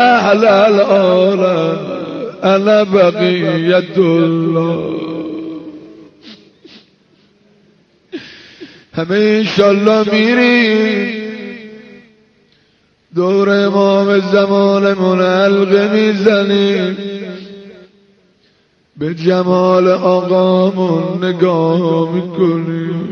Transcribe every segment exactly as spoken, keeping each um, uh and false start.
اهل العالم انا بقیت الله. همه انشالله میریم دور امام زمانمون حلقه میزنیم، به جمال آقامون نگاه میکنیم.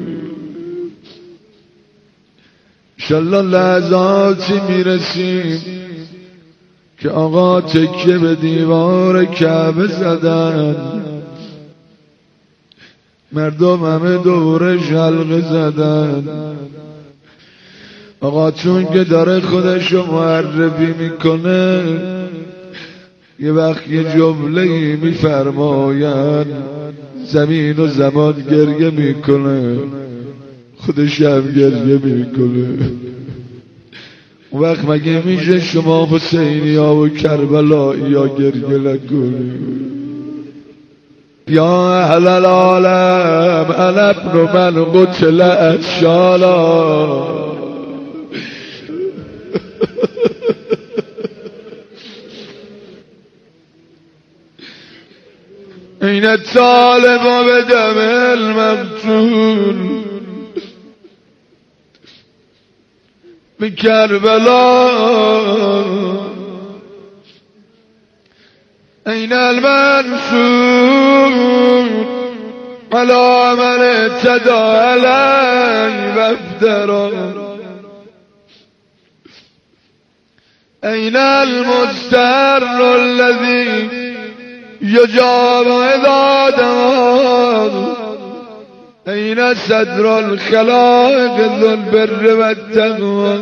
انشالله لحظاتی میرسیم که آقا تکیه به دیوار کعبه زدن، مردم همه دورش حلقه زدن. آقا چون که داره خودشو معرفی میکنه یه وقت یه جمله میفرماید زمین و زمان گریه میکنه، خودش هم گریه میکنه. اون وقت مگه میشه شما حسینی ها و کربلایی ها گریه نکنید؟ یا اهل العالم انا ابن من قتل اشالا. این الطالب بدم المقتول بكربلاء، أين المنصور على من اعتدى علي وافترى، أين المستر الذي يجاب إذا دمار، أين صدر الخلائق ذو البر والتقوى،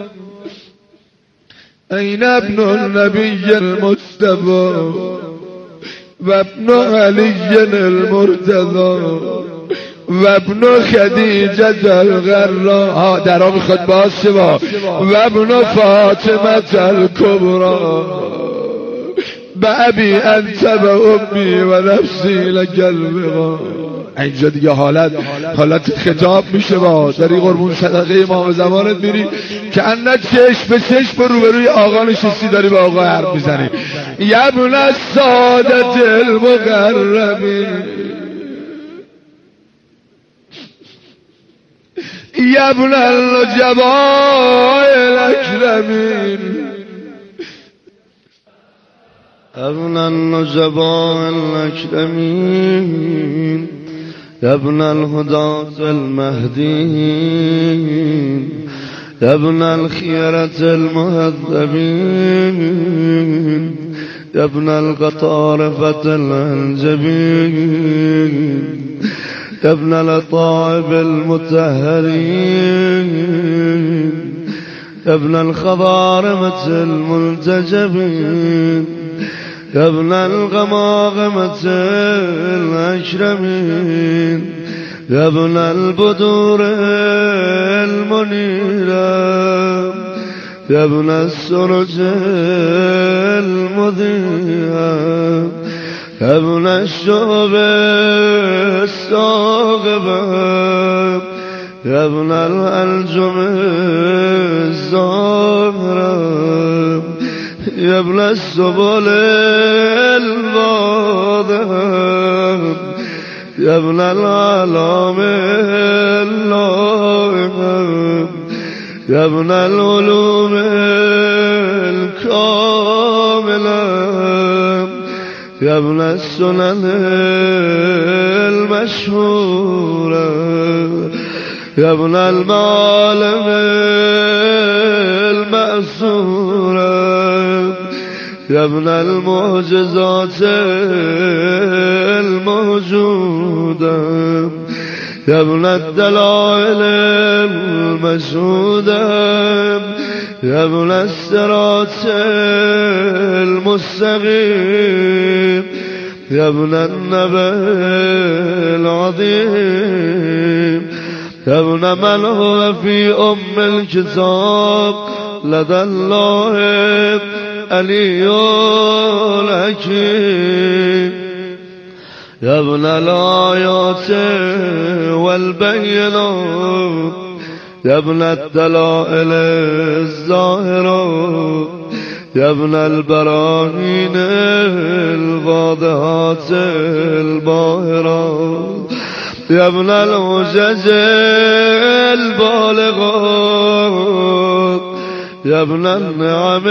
أين ابن النبي المصطفى وابن علي المرتضى وابن خديجة الغراء در آن خود باشه با وابن فاطمة الكبرى بأبي أنت وأمي ونفسي لك البغى. اینجا دیگه حالت حالت خطاب میشه با داری قربون صدقه امام زمانت میری که انا چشم به چشم رو روبروی آقا نشستی داری با آقا حرف میزنی. یبن السادة المقربین یبن النجباء الاکرمین ابن النجباء الاکرمین يا ابن الهداة المهديين يا ابن الخيرة المهذبين يا ابن القطارفة الأنجبين يا ابن الأطائب المتهرين يا ابن الخضارمة الملتجبين يا ابن الغماغمة الأكرمين يا ابن البدور المنيرة يا ابن السرج المضيئة يا ابن الشعب الساغبة يا ابن الألجم الزهرة يا ابن السبل الواضحة يا ابن العلام اللائحة يا ابن العلوم الكاملة يا ابن السنن المشهورة يا ابن المعالم المأثورة يا ابن المعجزات الموجودة يا ابن الدلائل المشهودة يا ابن الصراط المستقيم يا ابن النبأ العظيم يا ابن من هو في أم الكتاب لدى الله علي الحكيم يا ابن الآيات والبينات يا ابن الدلائل الظاهرة يا ابن البراهين الواضحات الباهرات يا ابن العجز البالغات يا ابن النعم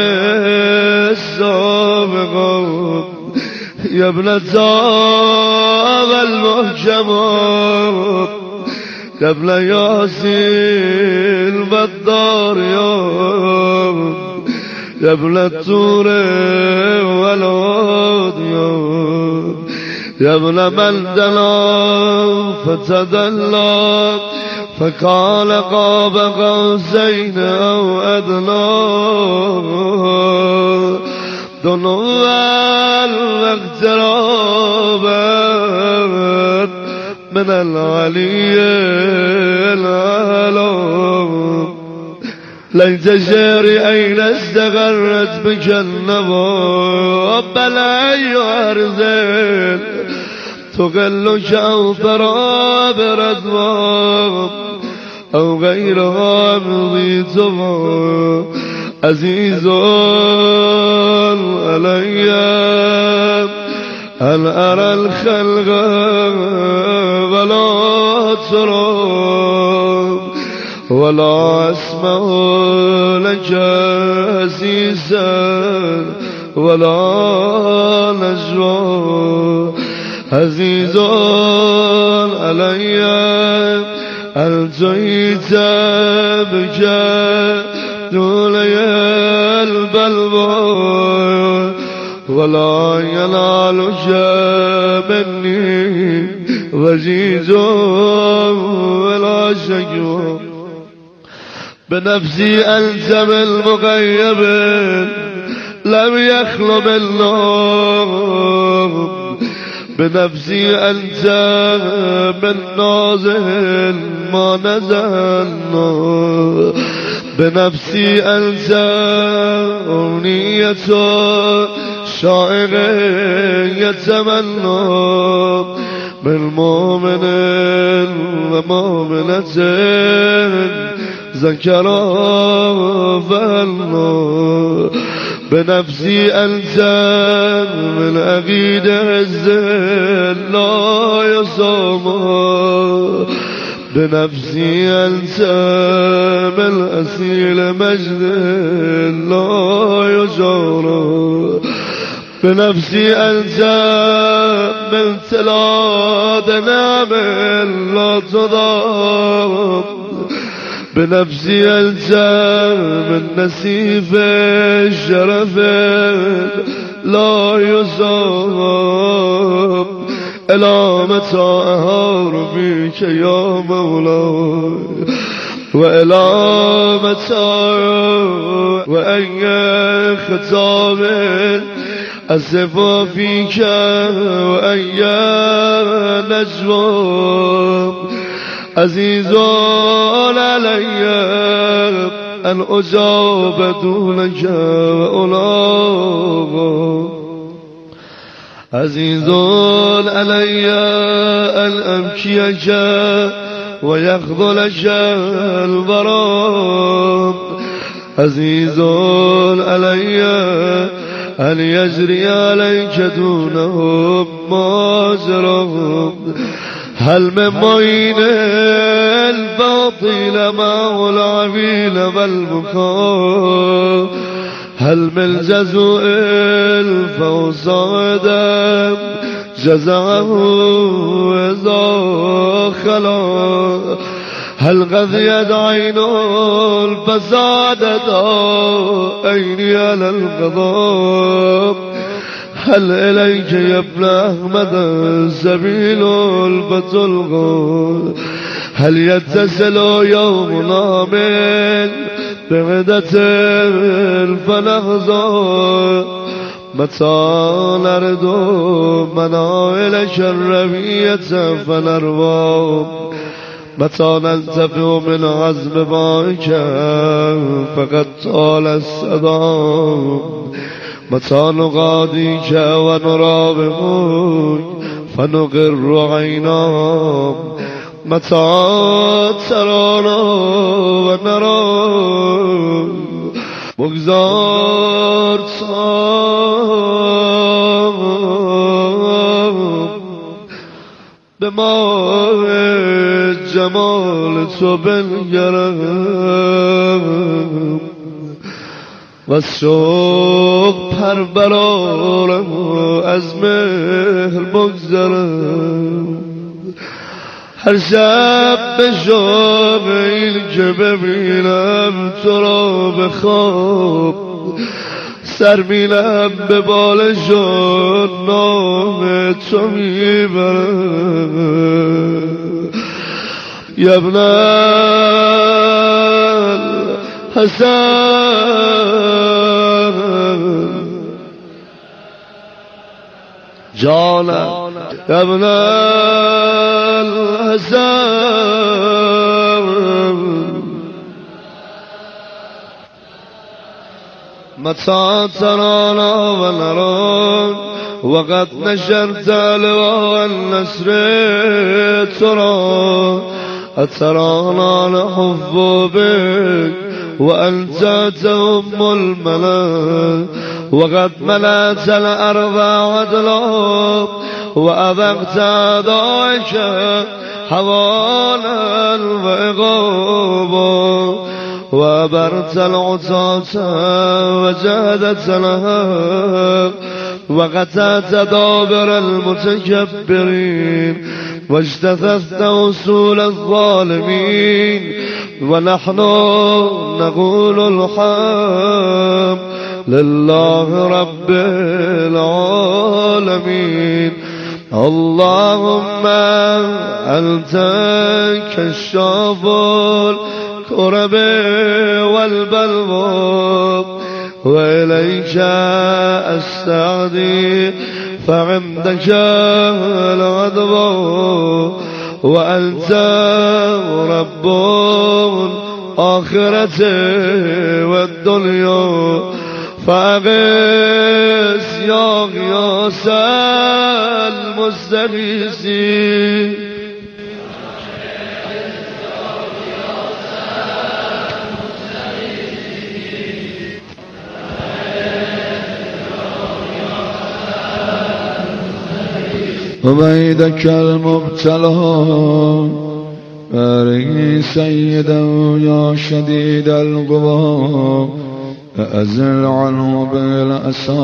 السابقات يا ابن الزاغ المحجمات يا ابن ياسين والداريات يا ابن الطور والعوديات يا ابن من دنا فتدلى فقال قاب قوسين أو أدنى دنوا واقترابا من العلي العلام ليت شعري أين استغرت بك النوى بل أي أرزل تقل شوفرا برضوى أو غيرها مضيتها عزيز علي أن أرى الخلق ولا ترى ولا أسمع لك عزيزا ولا نجوى عزيز علي ألتيت بك دولي البلوى ولا ينالك مني وجيز ولا شجوى بنفسي أنت بالمغيب لم يخلو بالنوم بنفسي أنت من نازل ما نزل بنفسي أنت أمنية شاعر يتمنى من مؤمن ومؤمنة ذكرا فالله بنفسي أنت من أبيد الزل لا يصوم بنفسي أنت من أسيل مجد لا يجور بنفسي أنت من تلاد نعم لا تضام بنفسي أنت من نسيف الشرف لا يصاب إلى متى أهار بك يا مولاي وإلى متى وأي خطاب أسف فيك وأي نجوى عزيز علي أن أجاب دونك وألاغ عزيز علي أن أبكيك ويخذلك البراء عزيز علي أن يجري عليك دونهم ماجرهم هل من معين الباطل معه العبيل والبكاء هل من جزء الفوصاد جزعه إذا خلا هل غذيت عين الفساد عيني على الغضب هل إليك يا ابن أحمد سبيل الفتلغ هل يتصل يومنا من بغدة الفلغزة متى نرد منائل الربية فنروى متى نلتفع من عزم باك فقد طال الصدام متى نغاديك ونرابطك فنقر عينا متى ترانا ونرى بگذار تا به ماه جمال تو بنگرم و شوق پر برارم و از مهر بگذرم. هر شب به شوق این که ببینم تو را به خواب، سر میلم به بالش و نام تو میبرم. یا ابن الحسن جانم، یا ابن الحسن متى ترانا ونراك وقد نشرت لواء النصر ترى أترانا نحب بك وأنت تهم الملا وقد ملأت الأرض عدلا وأذقت أعدائك حوالا وإغابا وأبرت العصاة وجهدت لها وقطعت دابر المتكبرين واجتثثت وصول الظالمين ونحن نقول الحمد لله رب العالمين. اللهم أنت كشاف الكرب والبلوى وإليك أستعدي فعندك العدوى وأنت رب الآخرة والدنيا فأغث يا غياث المستغيثين. وبيدك المبتلى بارك سيدا يا شديد القوى أزل عنه بالأسى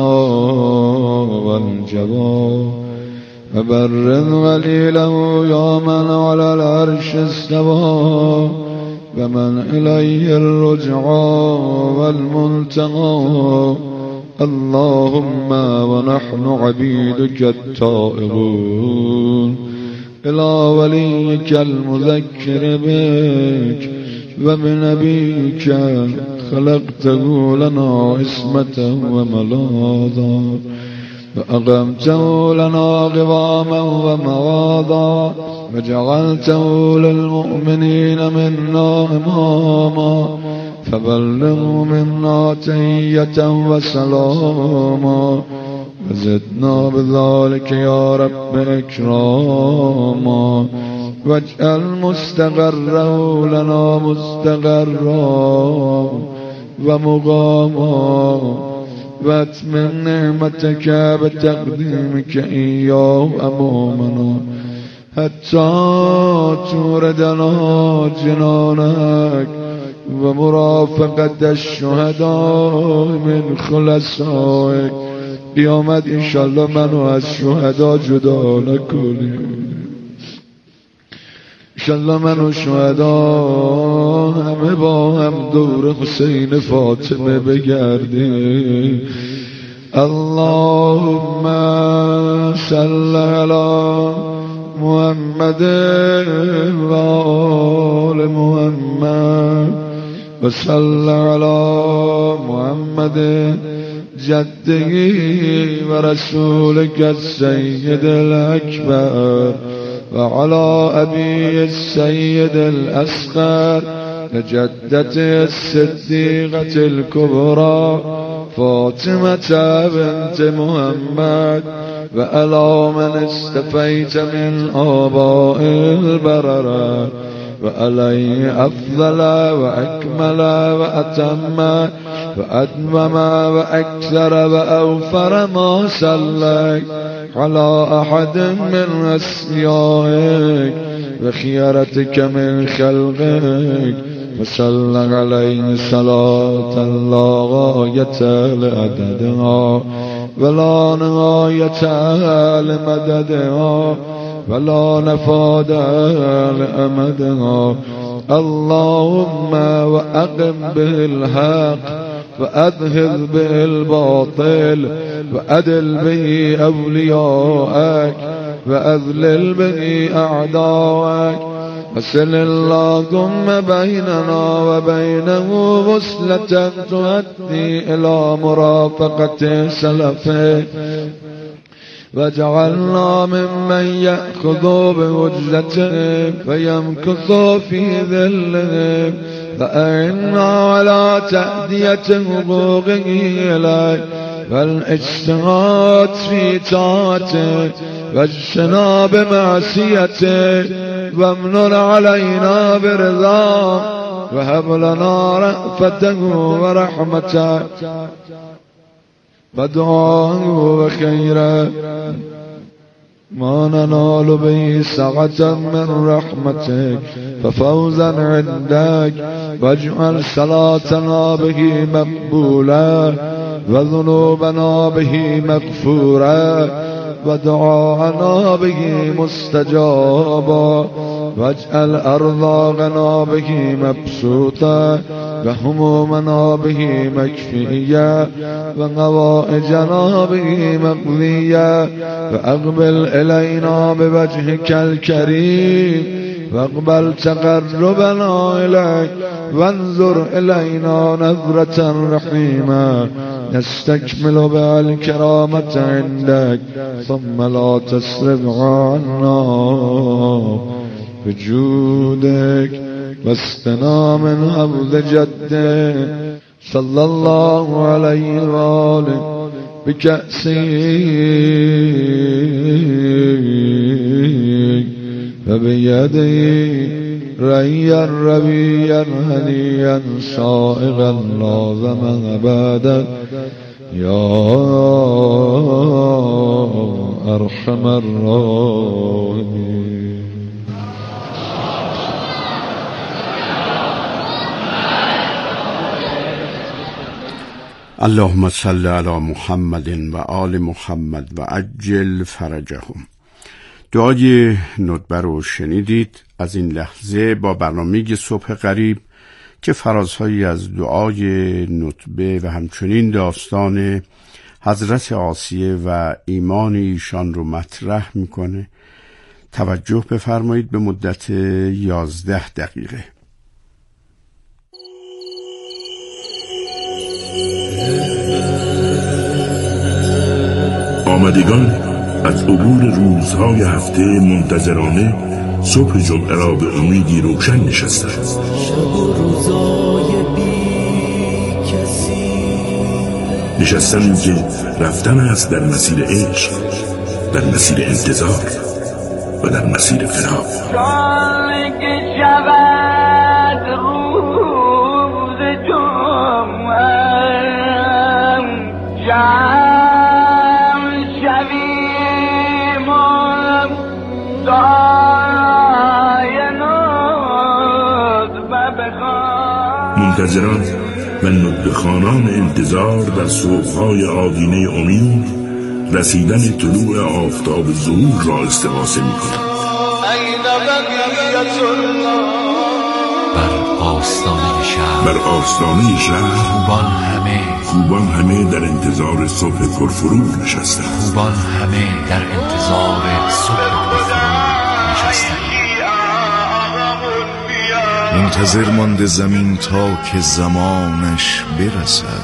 والجبى وبرد غليله يا من على العرش استوى ومن إليه الرجعى والمنتهى. اللهم ونحن عبيدك التائبون إلى وليك المذكر بك وبنبيك خلقته لنا عصمة وملاذا وأقمته لنا قواما ومواضا وجعلته للمؤمنين منا إماما فبلغوا منا تحية وسلاما وزدنا بذلك يا رب إكراما واجعل مستقره لنا مستقرا ومقاما واتمم نعمتك بتقديمك إياه أمامنا حتى توردنا جنانك ومرافقة الشهداء من خلصائك. قیامت انشالله منو از شهدا جدا نکنی، انشالله منو شهدا همه با هم دور حسین فاطمه بگردیم. اللهم صل علی محمد و آل محمد و صل علی محمد جده و رسولك السيد الأكبر وعلى أبي السيد الأصغر لجدته الصديقة الكبرى فاطمة بنت محمد وعلى من استفيت من آباء البررة وعليه أفضل وأكمل وأتم فأدمم وأكثر وأوفر ما صلى على أحد من أسمائك وخيرتك من خلقك وصلى عليه صلاة لا غاية لعددها ولا نهاية لمددها ولا نفاد لأمدها. اللهم وأقم به الحق وأذهب به الباطل وأدل به أولياءك وأذلل به أعداءك وصل اللهم بيننا وبينه وصلة تؤدي إلى مرافقة سلفه وجعلنا ممن يأخذ بوجزته ويمكث في ذله فأعنا على تأدية حقوقه إليك والاجتهاد في طاعته واجتناب معصيته وامنن علينا برضاه وهب لنا رأفته ورحمته ودعاه وخيرا ما ننال به سعة من رحمتك ففوزا عندك واجعل صلاتنا به مقبولا وذنوبنا به مغفورا ودعاءنا به مستجابا واجعل أرزاقنا به مبسوطا وهمومنا به مكفيا وغوائجنا به مقضيا وأقبل إلينا بوجهك الكريم واقبل تقربنا إليك وانظر إلينا نظرة رحيمة نستكمل بها الكرامة عندك ثم لا تصرف عنا بجودك واستنا من عبد جدك صلى الله عليه وآله بكأسك فبيدي ريا ربيا هنيا صائغا لازما أبدا يا أرحم الراحمين. اللهم صل على محمد و آل محمد و عجل فرجهم. دعای ندبه رو شنیدید. از این لحظه با برنامه صبح قریب که فرازهایی از دعای ندبه و همچنین داستان حضرت عاصیه و ایمان ایشان رو مطرح میکنه توجه بفرمایید. به مدت یازده دقیقه آمدگان از عبور روزهای هفته منتظرانه صبح جمعه را به امیدی روشن نشستند. شب و روزای بی کسی نشستن که رفتن است در مسیر عشق، در مسیر انتظار و در مسیر فراق. جان که شود روز جمعه جمع شویم و دعای ندبه بخوان. منتظران و ندبه‌خوانان انتظار در صبح‌های آدینه امید رسیدن طلوع آفتاب ظهور را استغاثه می‌کنند. بر آستانه شهر بر آستانه شهر خوبان همه خوبان همه در انتظار صبح پرفروغ نشستند. خوبان همه در انتظار صبح پرفروغ نشستند. منتظر مانده زمین تا که زمانش برسد،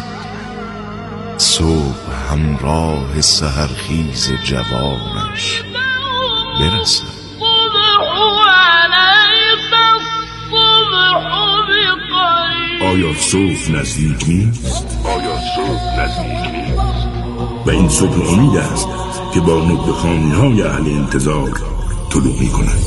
صبح همراه سحرخیز جوانش برسد. آیا صبح نزدیک نیست؟ آیا صبح نزدیک نیست؟ و این صبح امید است که با ندبه‌خوانی‌های اهل انتظار طلوع می‌کند.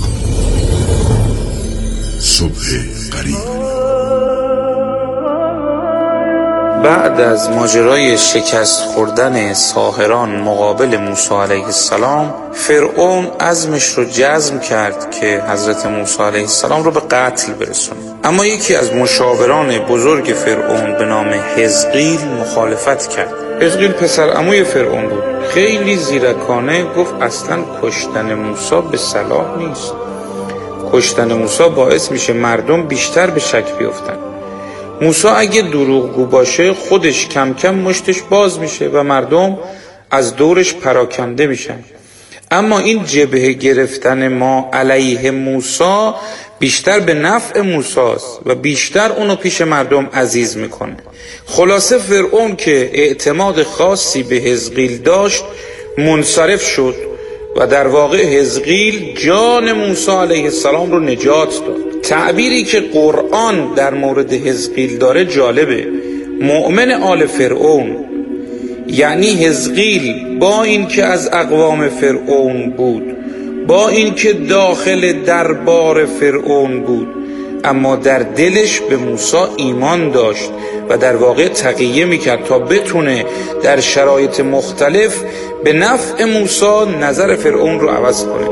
صبح قریب. بعد از ماجرای شکست خوردن ساحران مقابل موسی علیه السلام، فرعون عزمش رو جزم کرد که حضرت موسی علیه السلام رو به قتل برسونه. اما یکی از مشاوران بزرگ فرعون به نام حزقیل مخالفت کرد. حزقیل پسر عموی فرعون بود. خیلی زیرکانه گفت اصلا کشتن موسی به صلاح نیست. کشتن موسی باعث میشه مردم بیشتر به شک بیفتن. موسی اگه دروغگو باشه خودش کم کم مشتش باز میشه و مردم از دورش پراکنده میشن. اما این جبهه گرفتن ما علیه موسی بیشتر به نفع موسی است و بیشتر اونو پیش مردم عزیز میکنه. خلاصه فرعون که اعتماد خاصی به حزقیل داشت منصرف شد و در واقع حزقیل جان موسی علیه السلام رو نجات داد. تعبیری که قرآن در مورد حزقیل داره جالبه. مؤمن آل فرعون، یعنی حزقیل با این که از اقوام فرعون بود، با این که داخل دربار فرعون بود، اما در دلش به موسی ایمان داشت و در واقع تقیه میکرد تا بتونه در شرایط مختلف به نفع موسی نظر فرعون رو عوض کنه.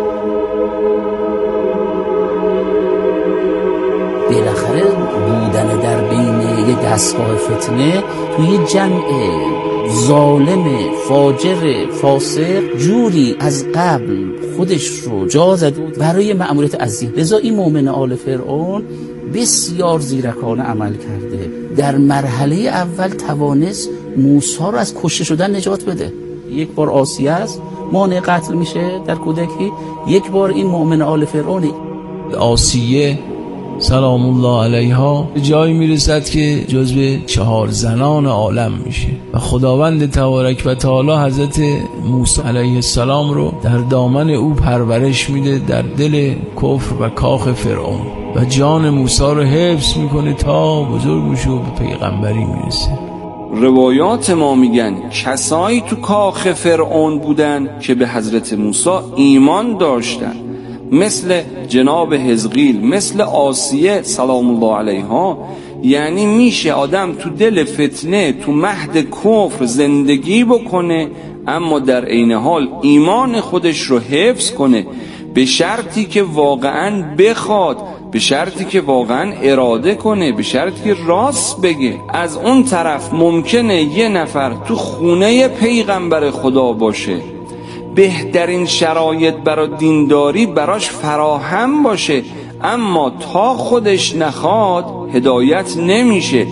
بالاخره بودن در بین یه دستگاه فتنه توی جمع ظالم فاجر فاسق جوری از قبل خودش رو جا زد برای مأموریت عظیم. لذا این مؤمن آل فرعون بسیار زیرکانه عمل کرده. در مرحله اول توانست موسی رو از کشته شدن نجات بده. یک بار آسیه است مانع قتل میشه در کودکی، یک بار این مؤمن آل فرعون آسیه سلام الله علیها جایی میرسد که جزو چهار زنان عالم میشه و خداوند تبارک و تعالی حضرت موسی علیه السلام رو در دامن او پرورش میده در دل کفر و کاخ فرعون و جان موسی رو حفظ میکنه تا بزرگ میشه و به پیغمبری میرسه. روایات ما میگن کسایی تو کاخ فرعون بودن که به حضرت موسی ایمان داشتن، مثل جناب حزقیل، مثل آسیه سلام الله علیها. یعنی میشه آدم تو دل فتنه، تو مهد کفر زندگی بکنه اما در عین حال ایمان خودش رو حفظ کنه، به شرطی که واقعا بخواد، به شرطی که واقعا اراده کنه، به شرطی که راست بگه. از اون طرف ممکنه یه نفر تو خونه پیغمبر خدا باشه، بهترین شرایط برای دینداری براش فراهم باشه، اما تا خودش نخواد هدایت نمیشه.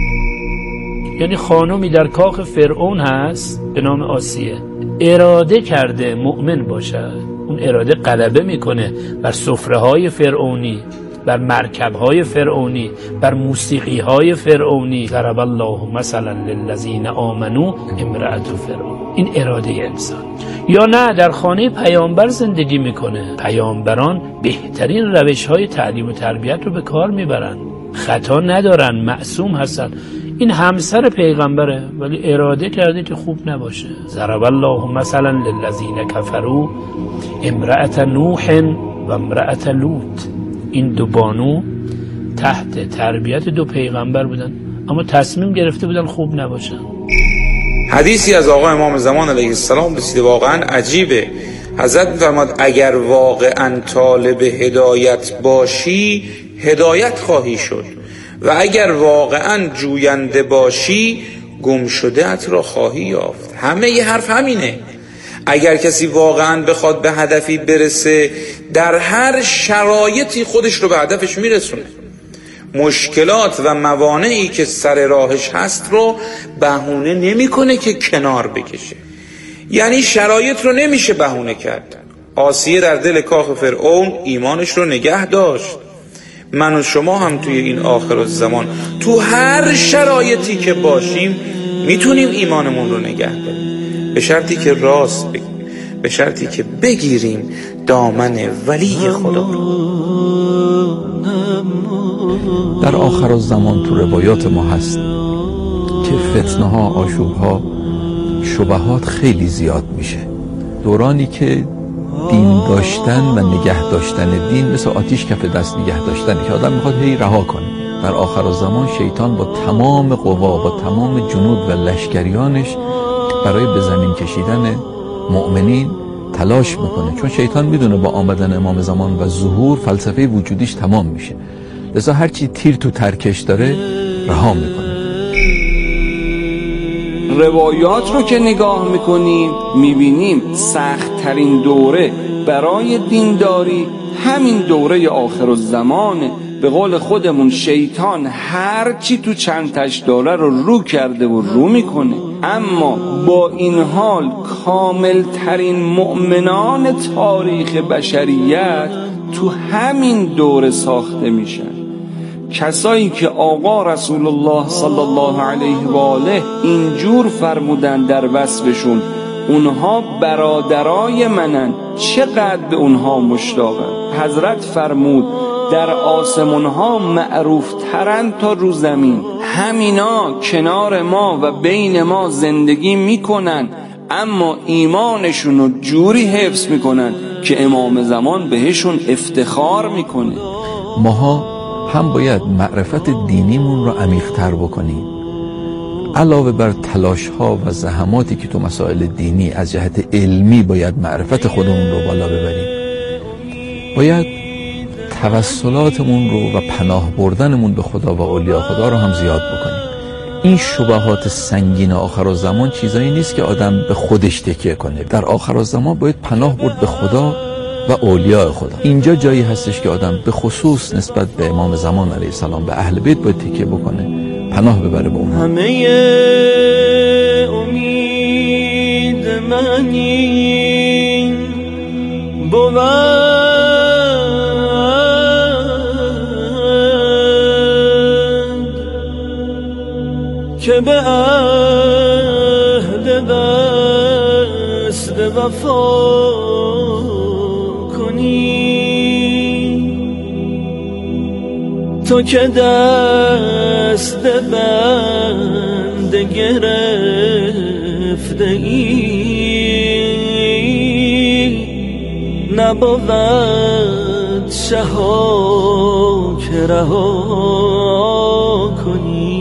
یعنی خانومی در کاخ فرعون هست به نام آسیه، اراده کرده مؤمن باشه، اون اراده غلبه میکنه بر سفره‌های فرعونی، بر مرکب‌های فرعونی، بر موسیقی‌های فرعونی. ضرب الله مثلا للذین آمنوا امرأة فرعون. این اراده انسان. یا نه در خانه پیامبر زندگی میکنه، پیامبران بهترین روش‌های تعلیم و تربیت رو به کار میبرن، خطا ندارن، معصوم هستن. این همسر پیغمبره ولی اراده کرده که خوب نباشه. ضرب الله مثلا للذین کفروا امرأة نوح و امرأة لوط. این دو بانو تحت تربیت دو پیغمبر بودن اما تصمیم گرفته بودن خوب نباشن. حدیثی از آقا امام زمان علیه السلام رسیده واقعا عجیبه. حضرت می‌فرماد اگر واقعا طالب هدایت باشی هدایت خواهی شد و اگر واقعا جوینده باشی گم شده‌ات را خواهی یافت. همه یه حرف همینه. اگر کسی واقعا بخواد به هدفی برسه در هر شرایطی خودش رو به هدفش میرسونه. مشکلات و موانعی که سر راهش هست رو بهونه نمیکنه که کنار بکشه. یعنی شرایط رو نمیشه بهونه کرد. آسیه در دل کاخ فرعون ایمانش رو نگه داشت. من و شما هم توی این آخر الزمان تو هر شرایطی که باشیم میتونیم ایمانمون رو نگه داریم، به شرطی که راست بگیم، به شرطی که بگیریم دامن ولی خدا رو. در آخر الزمان تو روایات ما هست که فتنه ها، آشوب ها، شبهات خیلی زیاد میشه. دورانی که دین داشتن و نگه داشتن دین مثل آتیش کف دست نگه داشتنه که آدم میخواد هی رها کنه. در آخرالزمان شیطان با تمام قوا با تمام جنود و لشکریانش برای به زمین کشیدن مؤمنین تلاش میکنه، چون شیطان میدونه با آمدن امام زمان و ظهور فلسفه وجودیش تمام میشه، لذا هرچی تیر تو ترکش داره رها میکنه. روایات رو که نگاه میکنیم میبینیم سخت ترین دوره برای دینداری همین دوره آخرالزمانه. به قول خودمون شیطان هر چی تو چندتش داره رو رو کرده و رو میکنه، اما با این حال کامل ترین مؤمنان تاریخ بشریت تو همین دوره ساخته میشن. کسایی که آقا رسول الله صلی الله علیه و آله اینجور فرمودن در وصفشون اونها برادرای منن، چقدر به اونها مشتاقن. حضرت فرمود در آسمانها معروف ترن تا رو زمین، همینا کنار ما و بین ما زندگی میکنن، اما ایمانشون رو جوری حفظ میکنن که امام زمان بهشون افتخار میکنه. ماها هم باید معرفت دینیمون رو عمیق‌تر بکنیم، علاوه بر تلاش ها و زحماتی که تو مسائل دینی از جهت علمی باید معرفت خودمون رو بالا ببریم، باید توسلاتمون رو و پناه بردنمون به خدا و اولیاء خدا رو هم زیاد بکنیم. این شبهات سنگین آخرالزمان چیزایی نیست که آدم به خودش تکیه کنه. در آخرالزمان باید پناه برد به خدا و اولیاء خدا. اینجا جایی هستش که آدم به خصوص نسبت به امام زمان علیه السلام به اهل بیت باید تکیه بکنه، پناه ببره به اونها. همه امید منی بود که به عهد بست وفا کنی، تو که دست بند گرفته ای، نبود شها که رها کنی.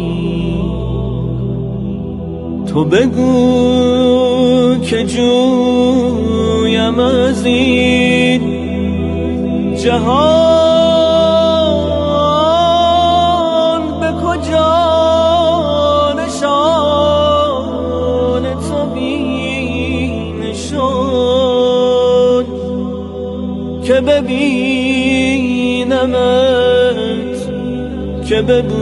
تو بگو که جویم از این جهان به کجا نشان تو بین شد که ببینمت که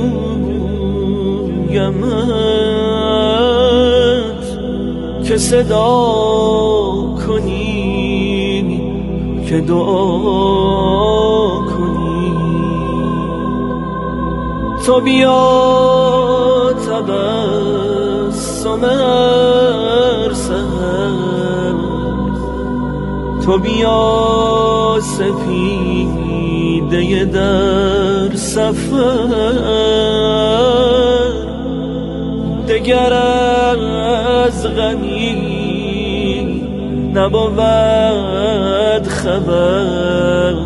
ببویمت که صدا کنی که دعا کنی. تو بیا تبسم هر سحر، تو بیا سپیده در سفر، دگر از غمی نبود خبر،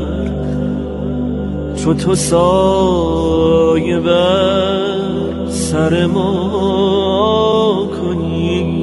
چو تو سایه بر سر ما کنی.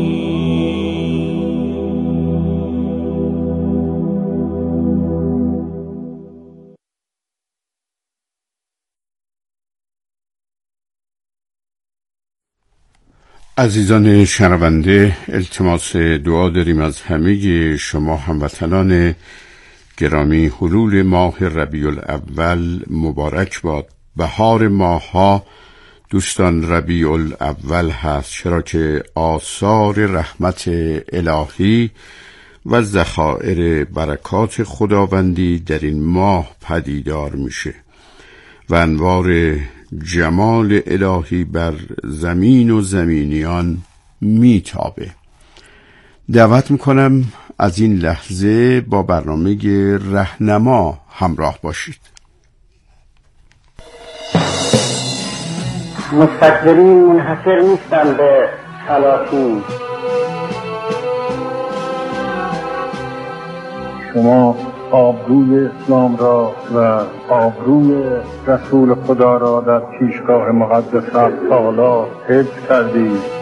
عزیزان شنونده، التماس دعا داریم از همه شما هموطنان گرامی. حلول ماه ربیع الاول مبارک باد. بهار ماها دوستان ربیع الاول هست، چرا که آثار رحمت الهی و ذخایر برکات خداوندی در این ماه پدیدار میشه و انوار جمال الهی بر زمین و زمینیان میتابه. دعوت میکنم از این لحظه با برنامه رهنما همراه باشید. مستکبرین منحصر نیستن به سلاطین. شما آبروی اسلام را و آبروی رسول خدا را در پیشگاه مقدس تعالی حفظ کردی